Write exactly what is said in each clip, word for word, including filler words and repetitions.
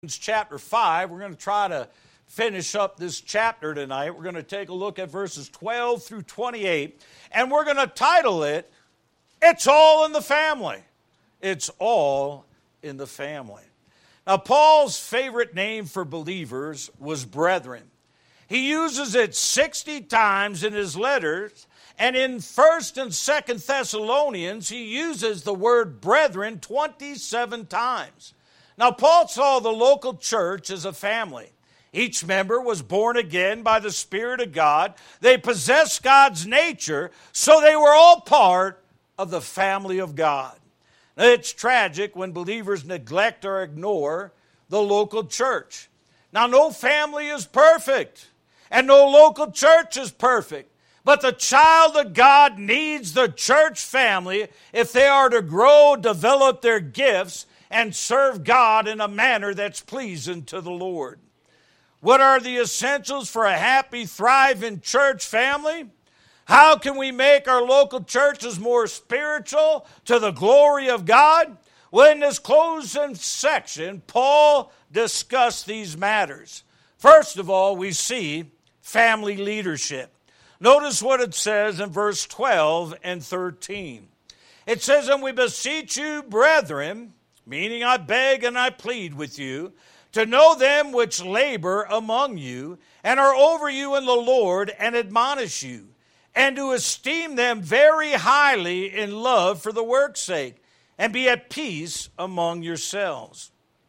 Chapter five. We're going to try to finish up this chapter tonight. We're going to take a look at verses twelve through twenty-eight, and we're going to title it, It's All in the Family. It's All in the Family. Now, Paul's favorite name for believers was brethren. He uses it sixty times in his letters, and in First and Second Thessalonians, he uses the word brethren twenty-seven times. Now, Paul saw the local church as a family. Each member was born again by the Spirit of God. They possessed God's nature, so they were all part of the family of God. Now, it's tragic when believers neglect or ignore the local church. Now, no family is perfect, and no local church is perfect. But the child of God needs the church family if they are to grow, develop their gifts, and serve God in a manner that's pleasing to the Lord. What are the essentials for a happy, thriving church family? How can we make our local churches more spiritual to the glory of God? Well, in this closing section, Paul discussed these matters. First of all, we see family leadership. Notice what it says in verse twelve and thirteen. It says, "And we beseech you, brethren," meaning I beg and I plead with you, "to know them which labor among you, and are over you in the Lord, and admonish you, and to esteem them very highly in love for the work's sake, and be at peace among yourselves."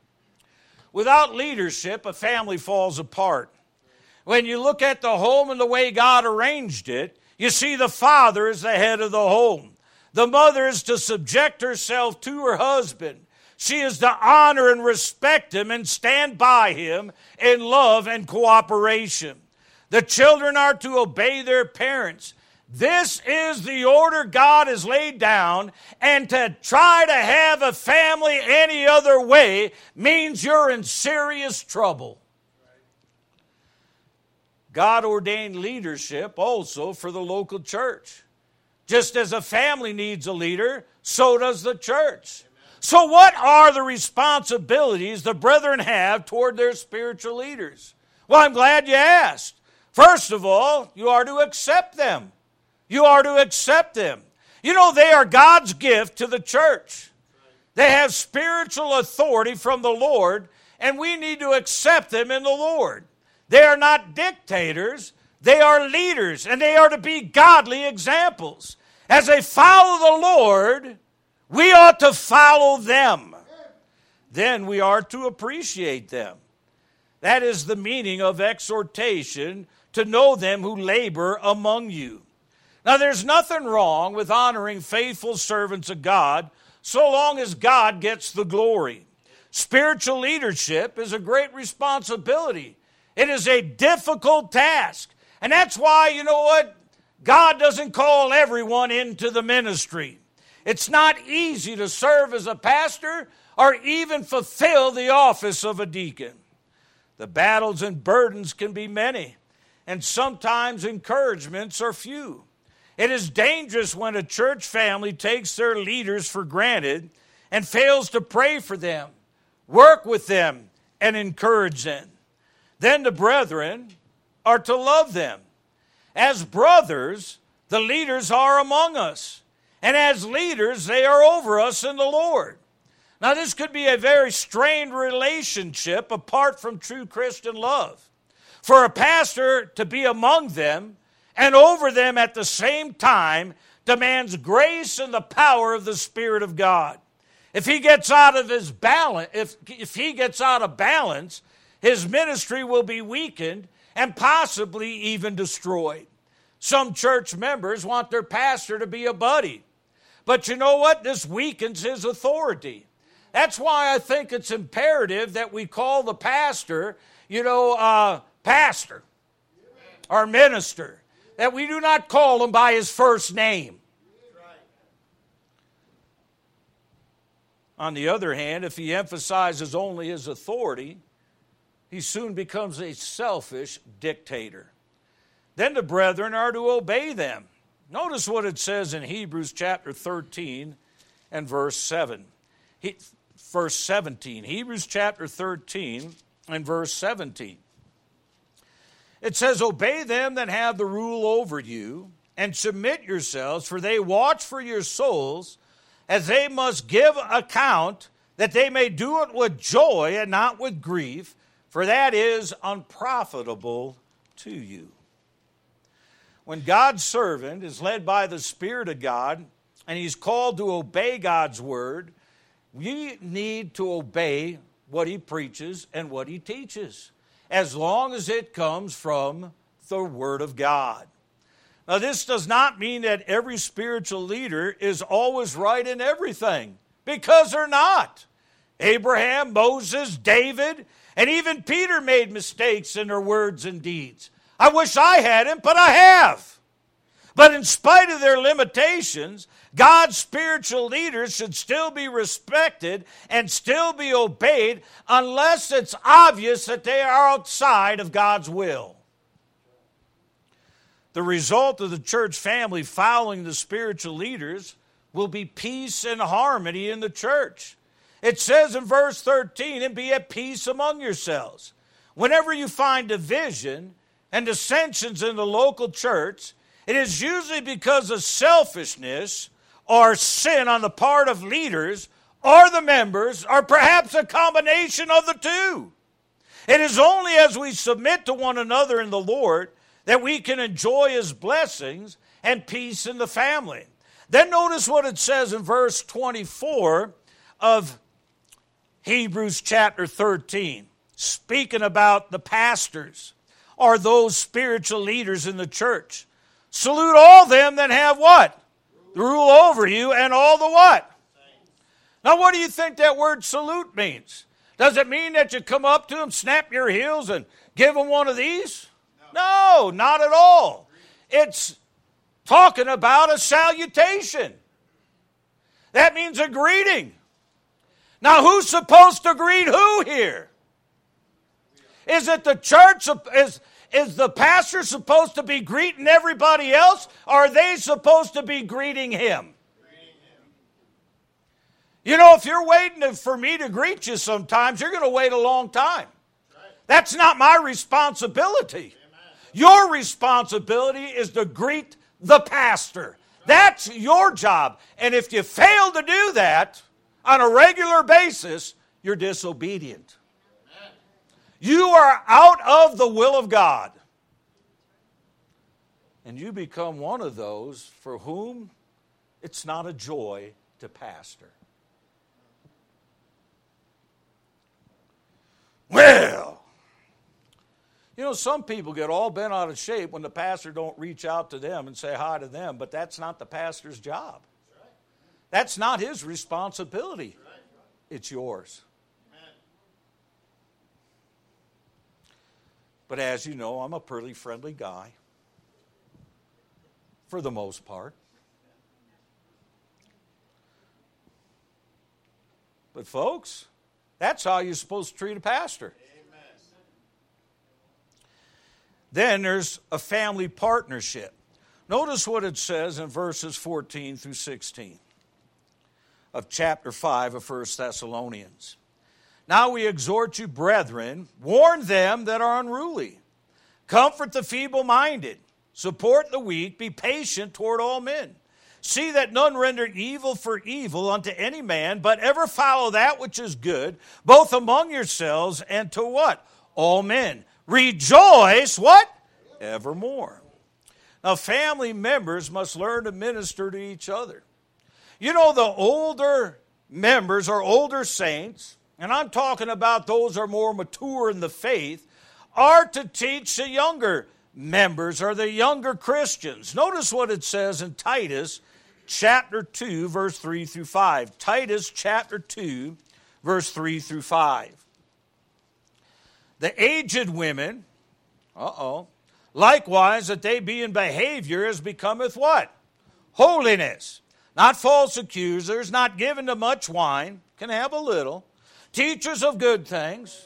Without leadership, a family falls apart. When you look at the home and the way God arranged it, you see the father is the head of the home. The mother is to subject herself to her husband. She is to honor and respect him and stand by him in love and cooperation. The children are to obey their parents. This is the order God has laid down, and to try to have a family any other way means you're in serious trouble. God ordained leadership also for the local church. Just as a family needs a leader, so does the church. So what are the responsibilities the brethren have toward their spiritual leaders? Well, I'm glad you asked. First of all, you are to accept them. You are to accept them. You know, they are God's gift to the church. They have spiritual authority from the Lord, and we need to accept them in the Lord. They are not dictators. They are leaders, and they are to be godly examples. As they follow the Lord, we ought to follow them. Then we are to appreciate them. That is the meaning of exhortation, to know them who labor among you. Now, there's nothing wrong with honoring faithful servants of God so long as God gets the glory. Spiritual leadership is a great responsibility. It is a difficult task. And that's why, you know what? God doesn't call everyone into the ministry. It's not easy to serve as a pastor or even fulfill the office of a deacon. The battles and burdens can be many, and sometimes encouragements are few. It is dangerous when a church family takes their leaders for granted and fails to pray for them, work with them, and encourage them. Then the brethren are to love them. As brothers, the leaders are among us. And as leaders, they are over us in the Lord. Now, this could be a very strained relationship apart from true Christian love. For a pastor to be among them and over them at the same time demands grace and the power of the Spirit of God. If he gets out of his balance, if, if he gets out of balance, his ministry will be weakened and possibly even destroyed. Some church members want their pastor to be a buddy. But you know what? This weakens his authority. That's why I think it's imperative that we call the pastor, you know, uh, pastor or minister. That we do not call him by his first name. On the other hand, if he emphasizes only his authority, he soon becomes a selfish dictator. Then the brethren are to obey them. Notice what it says in Hebrews chapter thirteen and verse seven. He, verse seventeen. Hebrews chapter thirteen and verse seventeen. It says, obey them that have the rule over you, and submit yourselves, for they watch for your souls, as they must give account, that they may do it with joy and not with grief, for that is unprofitable to you. When God's servant is led by the Spirit of God, and he's called to obey God's word, we need to obey what he preaches and what he teaches, as long as it comes from the Word of God. Now, this does not mean that every spiritual leader is always right in everything, because they're not. Abraham, Moses, David, and even Peter made mistakes in their words and deeds. I wish I hadn't, but I have. But in spite of their limitations, God's spiritual leaders should still be respected and still be obeyed unless it's obvious that they are outside of God's will. The result of the church family following the spiritual leaders will be peace and harmony in the church. It says in verse thirteen, and be at peace among yourselves. Whenever you find division and dissensions in the local church, it is usually because of selfishness or sin on the part of leaders or the members, or perhaps a combination of the two. It is only as we submit to one another in the Lord that we can enjoy his blessings and peace in the family. Then notice what it says in verse twenty-four of Hebrews chapter thirteen, speaking about the pastors or those spiritual leaders in the church. Salute all them that have what? The rule over you, and all the what? Now, what do you think that word salute means? Does it mean that you come up to them, snap your heels, and give them one of these? No, not at all. It's talking about a salutation. That means a greeting. Now, who's supposed to greet who here? Is it the church? Is, is the pastor supposed to be greeting everybody else, or are they supposed to be greeting him? You know, if you're waiting for me to greet you sometimes, you're going to wait a long time. That's not my responsibility. Your responsibility is to greet the pastor. That's your job. And if you fail to do that on a regular basis, you're disobedient. You are out of the will of God. And you become one of those for whom it's not a joy to pastor. Well, you know, some people get all bent out of shape when the pastor don't reach out to them and say hi to them, but that's not the pastor's job. That's not his responsibility. It's yours. But as you know, I'm a pretty friendly guy, for the most part. But folks, that's how you're supposed to treat a pastor. Amen. Then there's a family partnership. Notice what it says in verses fourteen through sixteen of chapter five of First Thessalonians. Now we exhort you, brethren, warn them that are unruly, comfort the feeble-minded, support the weak, be patient toward all men. See that none render evil for evil unto any man, but ever follow that which is good, both among yourselves and to what? All men. Rejoice, what? Evermore. Now, family members must learn to minister to each other. You know, the older members or older saints, and I'm talking about those who are more mature in the faith, are to teach the younger members or the younger Christians. Notice what it says in Titus chapter two, verse three through five. Titus chapter two, verse three through five. The aged women, uh-oh, likewise that they be in behavior as becometh what? Holiness. Not false accusers, not given to much wine, can have a little. Teachers of good things.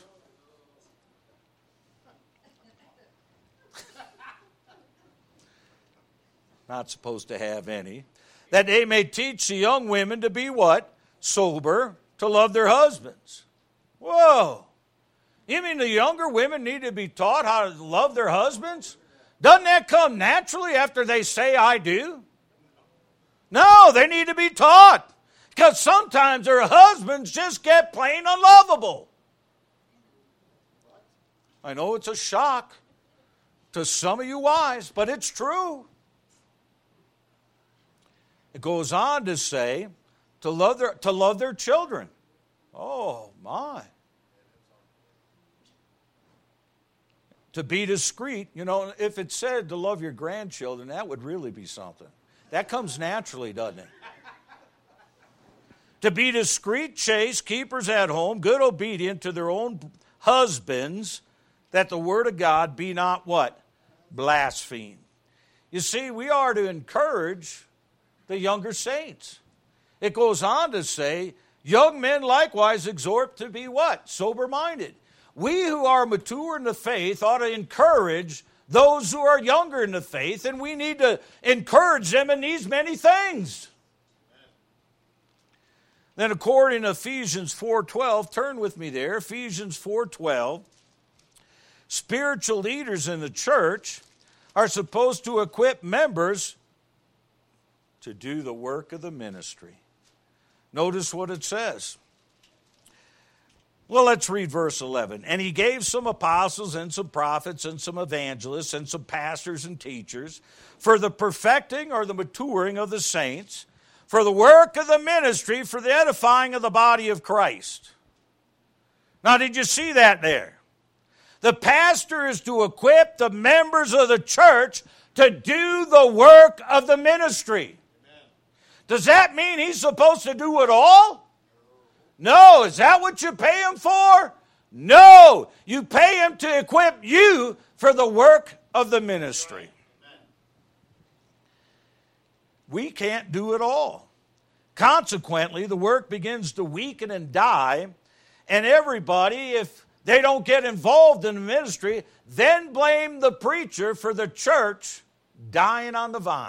Not supposed to have any. That they may teach the young women to be what? Sober, to love their husbands. Whoa. You mean the younger women need to be taught how to love their husbands? Doesn't that come naturally after they say, I do? No, they need to be taught. Because sometimes their husbands just get plain unlovable. I know it's a shock to some of you wives, but it's true. It goes on to say, to love their, to love their children. Oh, my. To be discreet. You know, if it said to love your grandchildren, that would really be something. That comes naturally, doesn't it? To be discreet, chaste, keepers at home, good, obedient to their own husbands, that the word of God be not what? Blasphemed. You see, we are to encourage the younger saints. It goes on to say, young men likewise exhort to be what? Sober-minded. We who are mature in the faith ought to encourage those who are younger in the faith, and we need to encourage them in these many things. Then according to Ephesians four twelve, turn with me there, Ephesians four twelve, spiritual leaders in the church are supposed to equip members to do the work of the ministry. Notice what it says. Well, let's read verse eleven. And he gave some apostles and some prophets and some evangelists and some pastors and teachers for the perfecting or the maturing of the saints, for the work of the ministry, for the edifying of the body of Christ. Now, did you see that there? The pastor is to equip the members of the church to do the work of the ministry. Amen. Does that mean he's supposed to do it all? No. Is that what you pay him for? No. You pay him to equip you for the work of the ministry. We can't do it all. Consequently, the work begins to weaken and die, and everybody, if they don't get involved in the ministry, then blame the preacher for the church dying on the vine.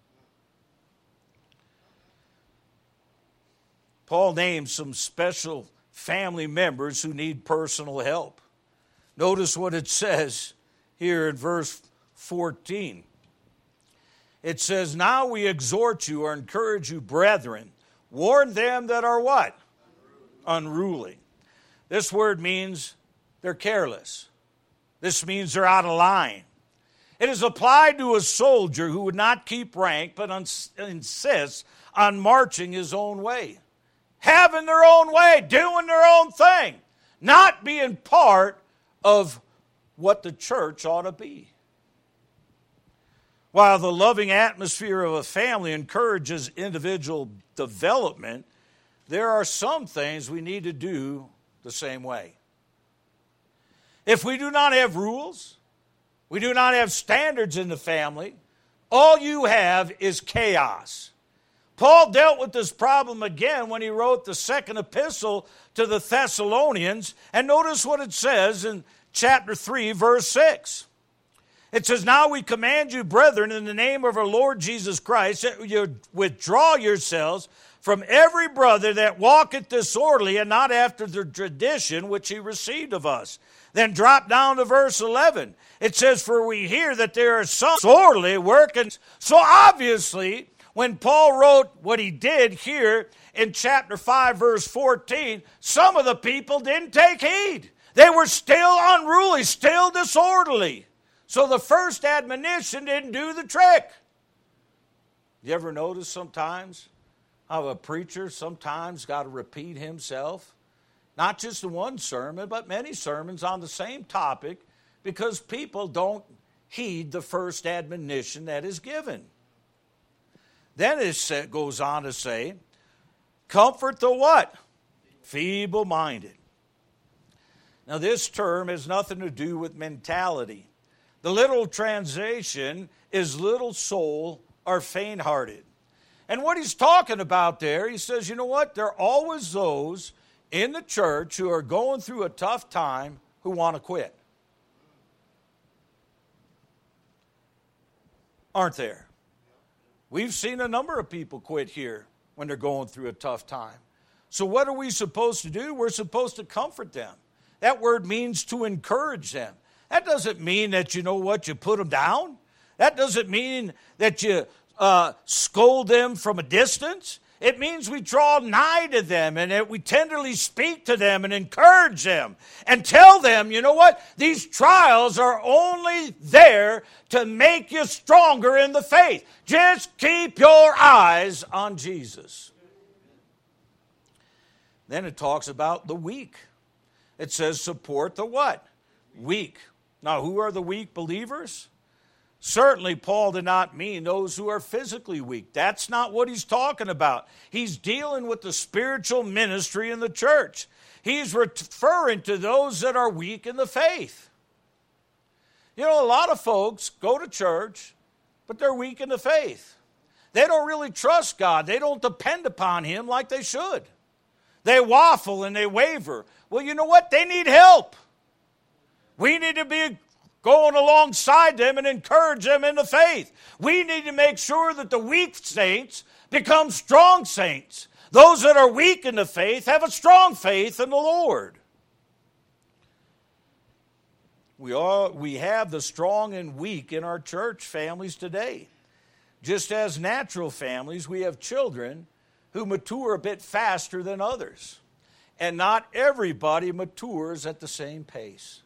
Paul names some special family members who need personal help. Notice what it says here in verse fourteen. It says, now we exhort you or encourage you, brethren, warn them that are what? Unruly. Unruly. This word means they're careless. This means they're out of line. It is applied to a soldier who would not keep rank but uns- insists on marching his own way. Having their own way, doing their own thing, not being part of what the church ought to be. While the loving atmosphere of a family encourages individual development, there are some things we need to do the same way. If we do not have rules, we do not have standards in the family, all you have is chaos. Paul dealt with this problem again when he wrote the second epistle to the Thessalonians, and notice what it says in chapter three, verse six. It says, now we command you, brethren, in the name of our Lord Jesus Christ, that you withdraw yourselves from every brother that walketh disorderly and not after the tradition which he received of us. Then drop down to verse eleven. It says, for we hear that there are some disorderly working. So obviously, when Paul wrote what he did here in chapter five, verse fourteen, some of the people didn't take heed. They were still unruly, still disorderly. So the first admonition didn't do the trick. You ever notice sometimes how a preacher sometimes got to repeat himself? Not just in one sermon, but many sermons on the same topic, because people don't heed the first admonition that is given. Then it goes on to say, comfort the what? Feeble-minded. Now this term has nothing to do with mentality. The literal translation is little soul or faint-hearted. And what he's talking about there, he says, you know what? There are always those in the church who are going through a tough time who want to quit. Aren't there? We've seen a number of people quit here when they're going through a tough time. So what are we supposed to do? We're supposed to comfort them. That word means to encourage them. That doesn't mean that, you know what, you put them down. That doesn't mean that you uh, scold them from a distance. It means we draw nigh to them and that we tenderly speak to them and encourage them and tell them, you know what, these trials are only there to make you stronger in the faith. Just keep your eyes on Jesus. Then it talks about the weak. It says support the what? Weak. Now, who are the weak believers? Certainly, Paul did not mean those who are physically weak. That's not what he's talking about. He's dealing with the spiritual ministry in the church. He's referring to those that are weak in the faith. You know, a lot of folks go to church, but they're weak in the faith. They don't really trust God. They don't depend upon Him like they should. They waffle and they waver. Well, you know what? They need help. We need to be going alongside them and encourage them in the faith. We need to make sure that the weak saints become strong saints. Those that are weak in the faith have a strong faith in the Lord. We are, we have the strong and weak in our church families today. Just as natural families, we have children who mature a bit faster than others. And not everybody matures at the same pace.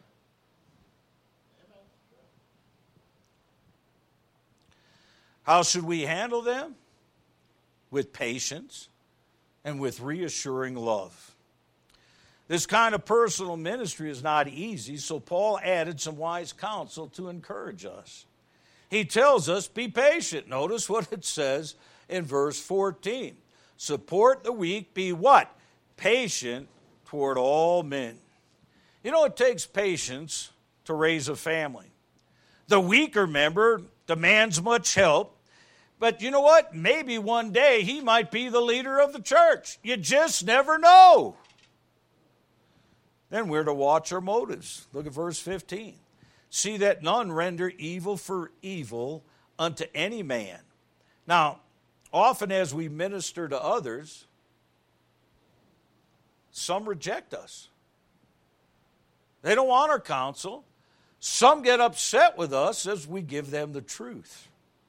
How should we handle them? With patience and with reassuring love. This kind of personal ministry is not easy, so Paul added some wise counsel to encourage us. He tells us, be patient. Notice what it says in verse fourteen. Support the weak, be what? Patient toward all men. You know, it takes patience to raise a family. The weaker member demands much help, but you know what? Maybe one day he might be the leader of the church. You just never know. Then we're to watch our motives. Look at verse fifteen. See that none render evil for evil unto any man. Now, often as we minister to others, some reject us. They don't want our counsel. Some get upset with us as we give them the truth.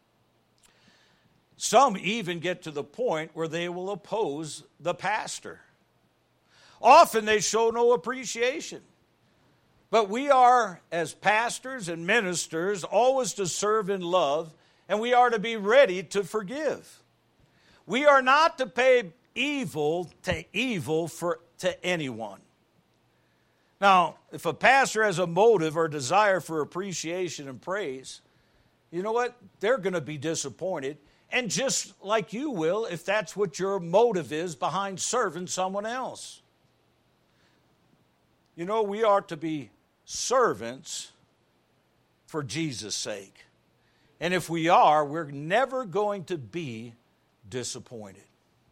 Some even get to the point where they will oppose the pastor. Often they show no appreciation. But we are, as pastors and ministers, always to serve in love, and we are to be ready to forgive. We are not to pay evil to evil for to anyone. Now, if a pastor has a motive or desire for appreciation and praise, you know what? They're going to be disappointed. And just like you will, if that's what your motive is behind serving someone else. You know, we are to be servants for Jesus' sake. And if we are, we're never going to be disappointed.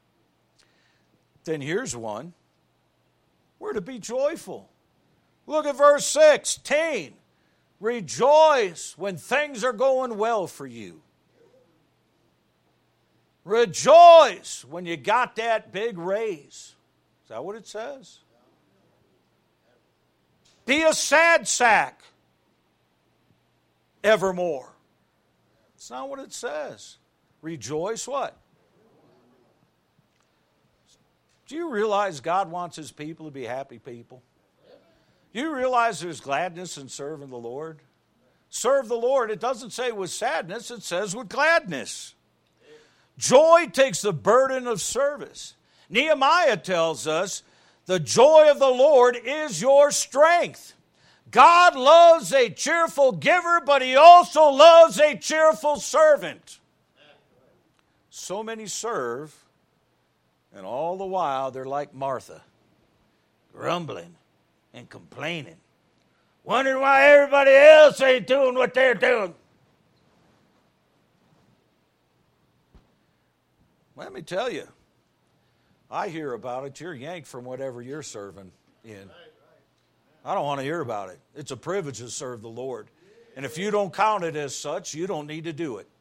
Then here's one. We're to be joyful. Look at verse sixteen. Rejoice when things are going well for you. Rejoice when you got that big raise. Is that what it says? Be a sad sack evermore. It's not what it says. Rejoice what? Do you realize God wants His people to be happy people? Do you realize there's gladness in serving the Lord? Serve the Lord. It doesn't say with sadness. It says with gladness. Joy takes the burden of service. Nehemiah tells us, the joy of the Lord is your strength. God loves a cheerful giver, but He also loves a cheerful servant. So many serve, and all the while they're like Martha, grumbling and complaining, wondering why everybody else ain't doing what they're doing. Let me tell you, I hear about it. You're yanked from whatever you're serving in. I don't want to hear about it. It's a privilege to serve the Lord. And if you don't count it as such, you don't need to do it.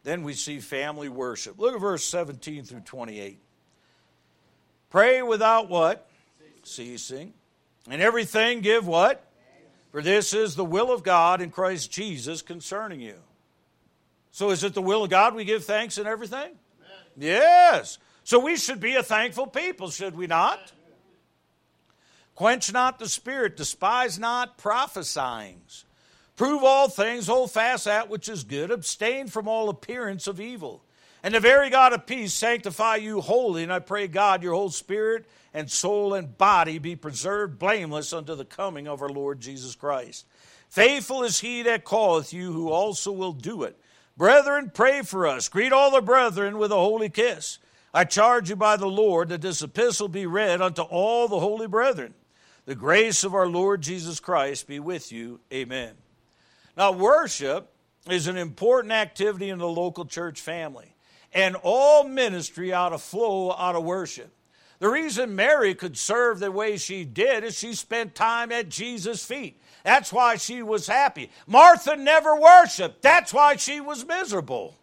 Then we see family worship. Look at verse seventeen through twenty-eight. Pray without what? Ceasing. And everything give what? For this is the will of God in Christ Jesus concerning you. So is it the will of God we give thanks in everything? Amen. Yes. So we should be a thankful people, should we not? Amen. Quench not the spirit, despise not prophesying. Prove all things, hold fast that which is good, abstain from all appearance of evil. And the very God of peace sanctify you wholly, and I pray God your whole spirit and soul and body be preserved blameless unto the coming of our Lord Jesus Christ. Faithful is he that calleth you, who also will do it. Brethren, pray for us. Greet all the brethren with a holy kiss. I charge you by the Lord that this epistle be read unto all the holy brethren. The grace of our Lord Jesus Christ be with you. Amen. Now, worship is an important activity in the local church family, and all ministry ought to flow out of worship. The reason Mary could serve the way she did is she spent time at Jesus' feet. That's why she was happy. Martha never worshiped. That's why she was miserable.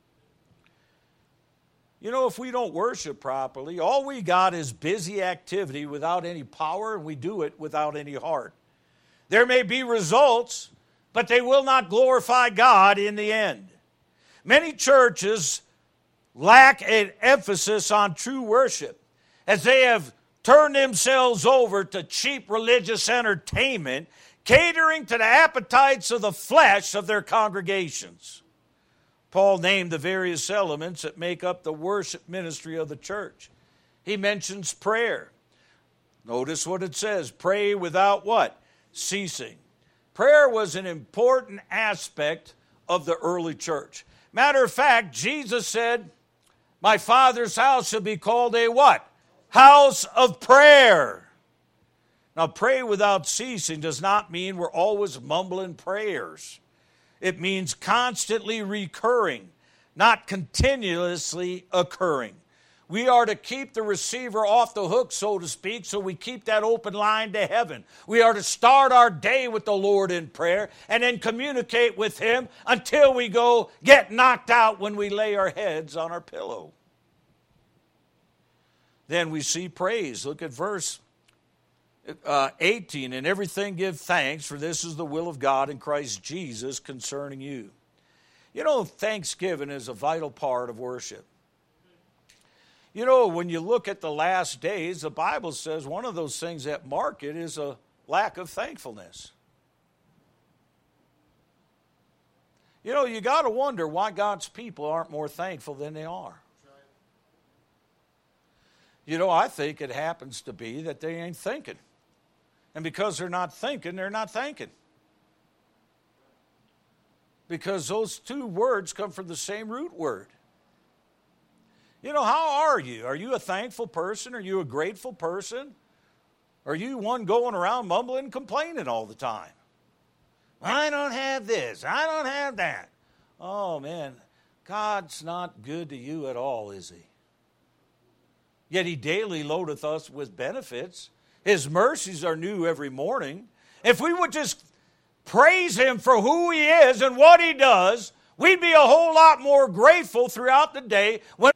You know, if we don't worship properly, all we got is busy activity without any power, and we do it without any heart. There may be results, but they will not glorify God in the end. Many churches lack an emphasis on true worship, as they have turned themselves over to cheap religious entertainment, catering to the appetites of the flesh of their congregations. Paul named the various elements that make up the worship ministry of the church. He mentions prayer. Notice what it says, pray without what? Ceasing. Prayer was an important aspect of the early church. Matter of fact, Jesus said, my Father's house shall be called a what? House of prayer. Now, pray without ceasing does not mean we're always mumbling prayers. It means constantly recurring, not continuously occurring. We are to keep the receiver off the hook, so to speak, so we keep that open line to heaven. We are to start our day with the Lord in prayer and then communicate with Him until we go get knocked out when we lay our heads on our pillow. Then we see praise. Look at verse uh, eighteen. In everything give thanks, for this is the will of God in Christ Jesus concerning you. You know, thanksgiving is a vital part of worship. You know, when you look at the last days, the Bible says one of those things that mark it is a lack of thankfulness. You know, you got to wonder why God's people aren't more thankful than they are. You know, I think it happens to be that they ain't thinking. And because they're not thinking, they're not thanking. Because those two words come from the same root word. You know, how are you? Are you a thankful person? Are you a grateful person? Are you one going around mumbling and complaining all the time? I don't have this. I don't have that. Oh, man, God's not good to you at all, is He? Yet He daily loadeth us with benefits. His mercies are new every morning. If we would just praise Him for who He is and what He does, we'd be a whole lot more grateful throughout the day. When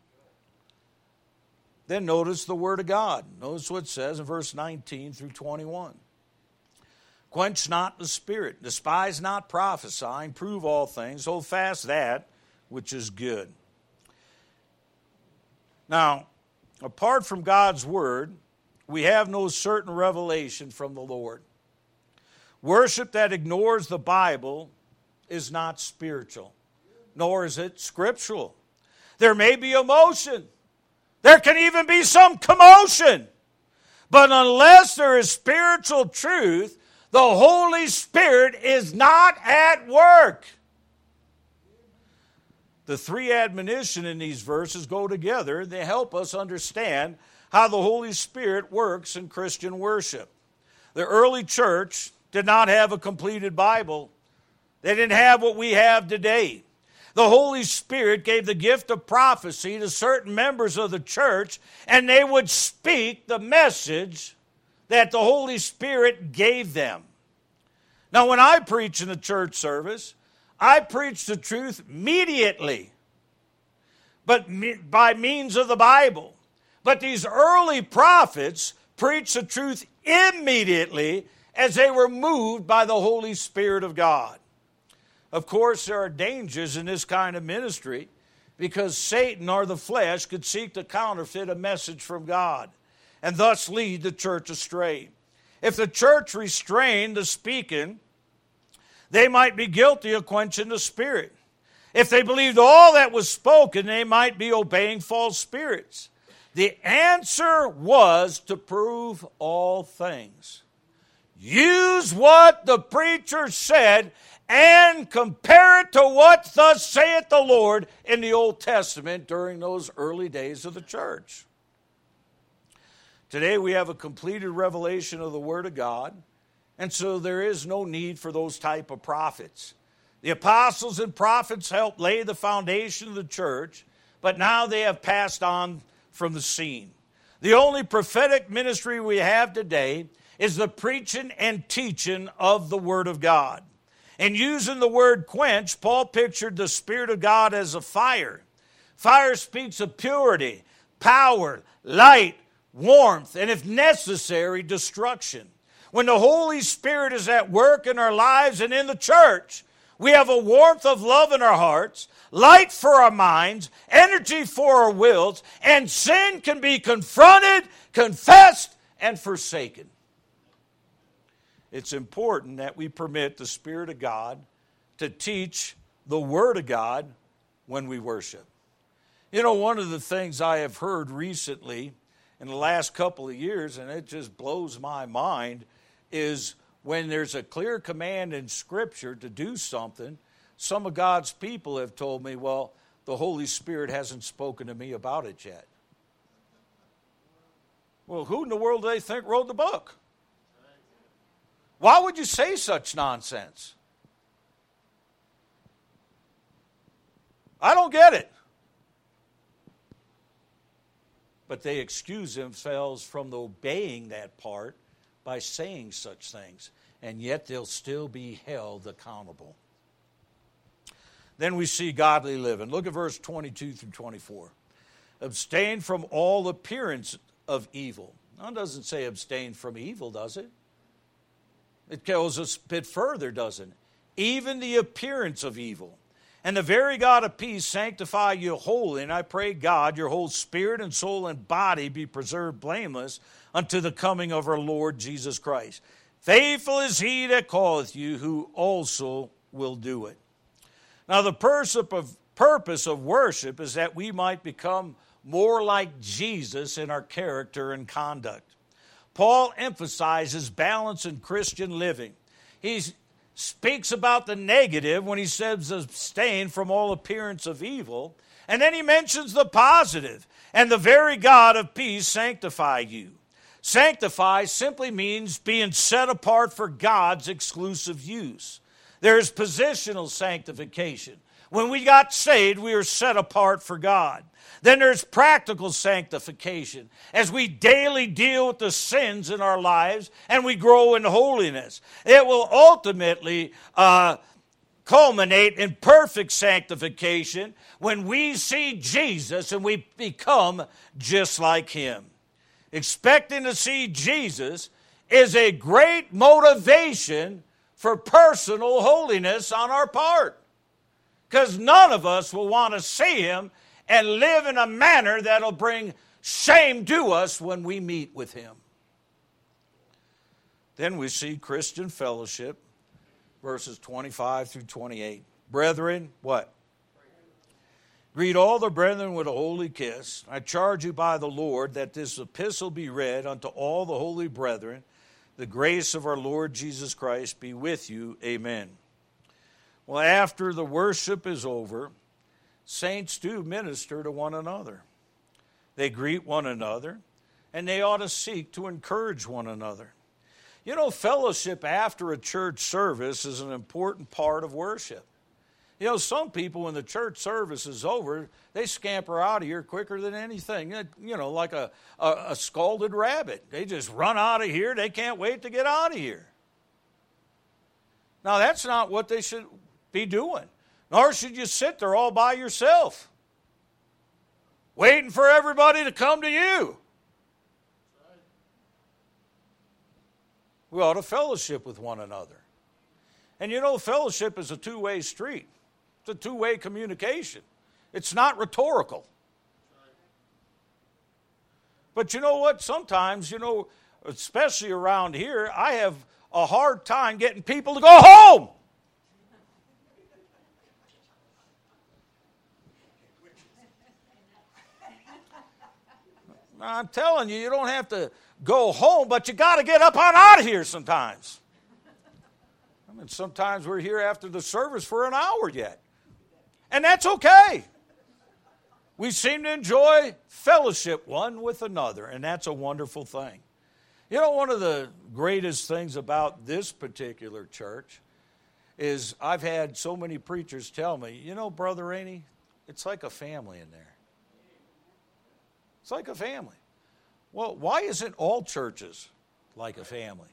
Then notice the Word of God. Notice what it says in verse nineteen through twenty-one. Quench not the spirit, despise not prophesying, prove all things, hold fast that which is good. Now, apart from God's Word, we have no certain revelation from the Lord. Worship that ignores the Bible is not spiritual, nor is it scriptural. There may be emotion. There can even be some commotion. But unless there is spiritual truth, the Holy Spirit is not at work. The three admonitions in these verses go together. They help us understand how the Holy Spirit works in Christian worship. The early church did not have a completed Bible. They didn't have what we have today. The Holy Spirit gave the gift of prophecy to certain members of the church, and they would speak the message that the Holy Spirit gave them. Now, when I preach in the church service, I preach the truth immediately but by means of the Bible. But these early prophets preached the truth immediately as they were moved by the Holy Spirit of God. Of course, there are dangers in this kind of ministry because Satan or the flesh could seek to counterfeit a message from God and thus lead the church astray. If the church restrained the speaking, they might be guilty of quenching the Spirit. If they believed all that was spoken, they might be obeying false spirits. The answer was to prove all things. Use what the preacher said and compare it to what thus saith the Lord in the Old Testament during those early days of the church. Today we have a completed revelation of the Word of God, and so there is no need for those type of prophets. The apostles and prophets helped lay the foundation of the church, but now they have passed on from the scene. The only prophetic ministry we have today is the preaching and teaching of the Word of God. And using the word quench, Paul pictured the Spirit of God as a fire. Fire speaks of purity, power, light, warmth, and if necessary, destruction. When the Holy Spirit is at work in our lives and in the church, we have a warmth of love in our hearts, light for our minds, energy for our wills, and sin can be confronted, confessed, and forsaken. It's important that we permit the Spirit of God to teach the Word of God when we worship. You know, one of the things I have heard recently in the last couple of years, and it just blows my mind, is when there's a clear command in Scripture to do something, some of God's people have told me, well, the Holy Spirit hasn't spoken to me about it yet. Well, who in the world do they think wrote the book? Why would you say such nonsense? I don't get it. But they excuse themselves from obeying that part by saying such things, and yet they'll still be held accountable. Then we see godly living. Look at verse twenty-two through twenty-four. Abstain from all appearance of evil. Now, it doesn't say abstain from evil, does it? It goes a bit further, doesn't it? Even the appearance of evil. And the very God of peace sanctify you wholly. And I pray, God, your whole spirit and soul and body be preserved blameless unto the coming of our Lord Jesus Christ. Faithful is he that calleth you, who also will do it. Now, the purpose of worship is that we might become more like Jesus in our character and conduct. Paul emphasizes balance in Christian living. He speaks about the negative when he says abstain from all appearance of evil. And then he mentions the positive. And the very God of peace sanctify you. Sanctify simply means being set apart for God's exclusive use. There's positional sanctification. When we got saved, we were set apart for God. Then there's practical sanctification as we daily deal with the sins in our lives and we grow in holiness. It will ultimately uh, culminate in perfect sanctification when we see Jesus and we become just like him. Expecting to see Jesus is a great motivation for personal holiness on our part, because none of us will want to see him and live in a manner that'll bring shame to us when we meet with him. Then we see Christian fellowship, verses twenty-five through twenty-eight. Brethren, what? Greet all the brethren with a holy kiss. I charge you by the Lord that this epistle be read unto all the holy brethren. The grace of our Lord Jesus Christ be with you. Amen. Well, after the worship is over, saints do minister to one another. They greet one another, and they ought to seek to encourage one another. You know, fellowship after a church service is an important part of worship. You know, some people, when the church service is over, they scamper out of here quicker than anything. You know, like a, a, a scalded rabbit. They just run out of here. They can't wait to get out of here. Now, that's not what they should be doing. Nor should you sit there all by yourself. waiting for everybody to come to you. We ought to fellowship with one another. And you know, fellowship is a two-way street. It's a two-way communication. It's not rhetorical. But you know what? Sometimes, you know, especially around here, I have a hard time getting people to go home. I'm telling you, you don't have to go home, but you got to get up on out of here sometimes. I mean, sometimes we're here after the service for an hour yet. And that's okay. We seem to enjoy fellowship one with another, and that's a wonderful thing. You know, one of the greatest things about this particular church is I've had so many preachers tell me, you know, Brother Rainey, it's like a family in there. It's like a family. Well, why isn't all churches like a family?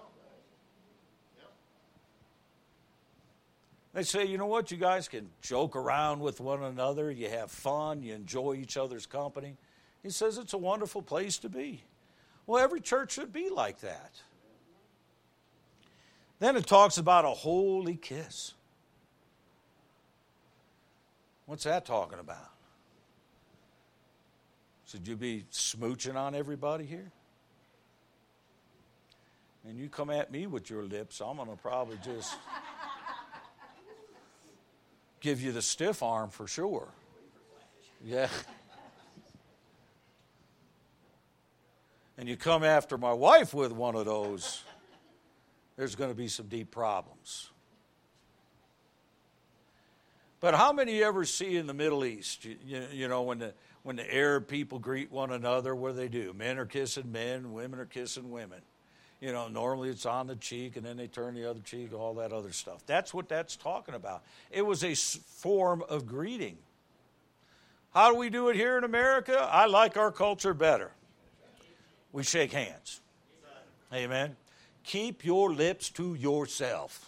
They say, you know what, you guys can joke around with one another, you have fun, you enjoy each other's company. He says it's a wonderful place to be. Well, every church should be like that. Then it talks about a holy kiss. What's that talking about? Should you be smooching on everybody here? And you come at me with your lips, I'm going to probably just give you the stiff arm for sure. Yeah. And you come after my wife with one of those, there's going to be some deep problems. But how many you ever see in the Middle East, you, you, you know, when the when the Arab people greet one another, what do they do? Men are kissing men, women are kissing women. You know, normally it's on the cheek, and then they turn the other cheek, all that other stuff. That's what that's talking about. It was a form of greeting. How do we do it here in America? I like our culture better. We shake hands. Amen. Keep your lips to yourself.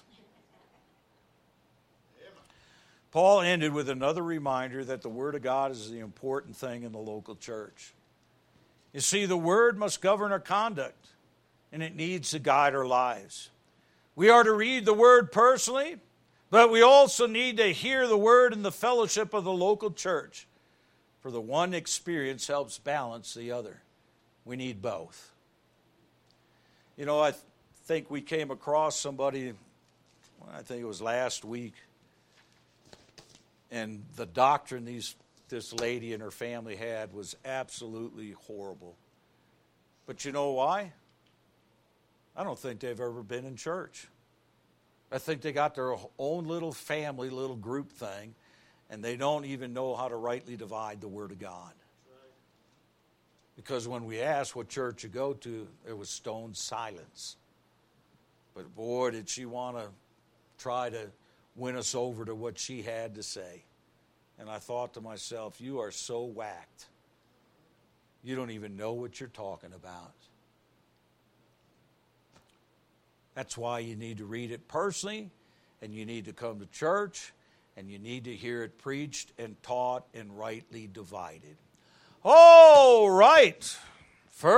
Paul ended with another reminder that the Word of God is the important thing in the local church. You see, the Word must govern our conduct, and it needs to guide our lives. We are to read the Word personally, but we also need to hear the Word in the fellowship of the local church, for the one experience helps balance the other. We need both. You know, I th- think we came across somebody, well, I think it was last week, and the doctrine these this lady and her family had was absolutely horrible. But you know why? I don't think they've ever been in church. I think they got their own little family, little group thing, and they don't even know how to rightly divide the Word of God. Because when we asked what church you go to, there was stone silence. But boy, did she want to try to win us over to what she had to say. And I thought to myself, you are so whacked. You don't even know what you're talking about. That's why you need to read it personally, and you need to come to church, and you need to hear it preached and taught and rightly divided. All right.